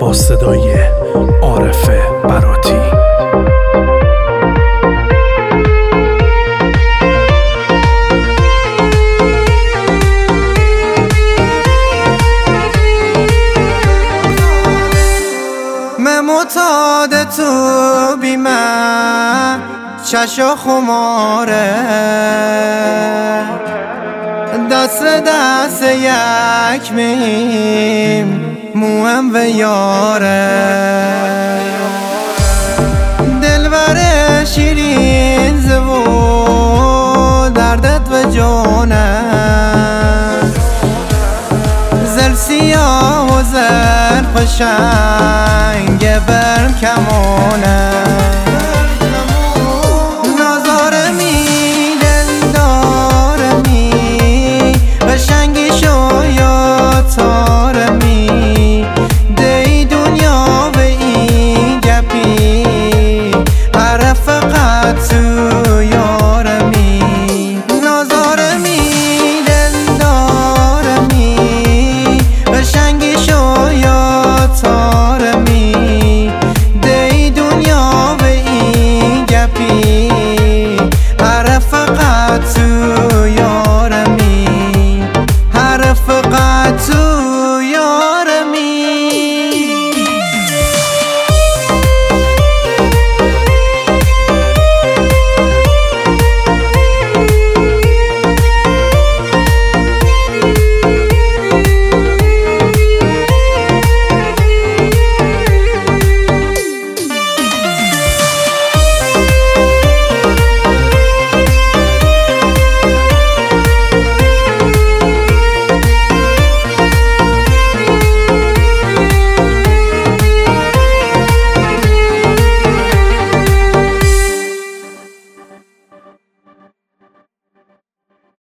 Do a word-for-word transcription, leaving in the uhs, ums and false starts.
با صدای عارف براتی. من معتاد تو بیمه چشا خماره، دست دست یک میم موهم و یاره، دلبر شیرین زبو دردت و جونه، زل سیاه و زل پشنگ بر کمونه.